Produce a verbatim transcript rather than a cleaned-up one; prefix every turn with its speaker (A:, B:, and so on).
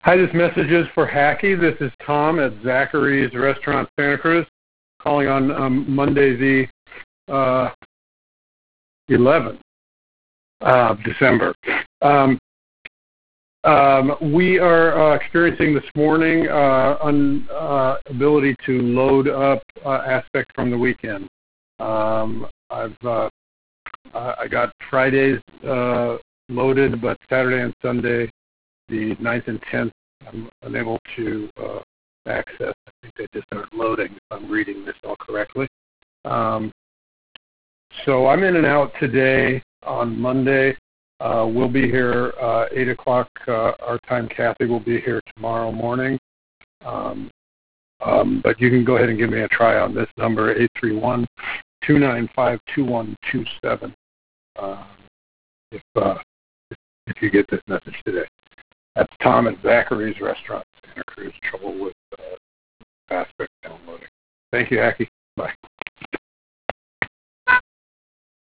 A: Hi, this message is for Hackey. This is Tom at Zachary's Restaurant, Santa Cruz, calling on um, Monday the uh, eleventh of December. Um, um, we are uh, experiencing this morning uh, un, uh, ability to load up uh, aspect from the weekend. Um, I've uh, I got Fridays uh, loaded, but Saturday and Sunday, the ninth and tenth, I'm unable to uh, access. I think they just aren't loading, if I'm reading this all correctly. Um, so I'm in and out today on Monday. Uh, we'll be here uh, eight o'clock uh, our time. Kathy will be here tomorrow morning. Um, um, but you can go ahead and give me a try on this number, eight three one, two nine five, two one two seven, uh, if, uh, if you get this message today. That's Tom at Zachary's Restaurant, Santa Cruz. Trouble with uh, aspect downloading. Thank you, Hackey. Bye.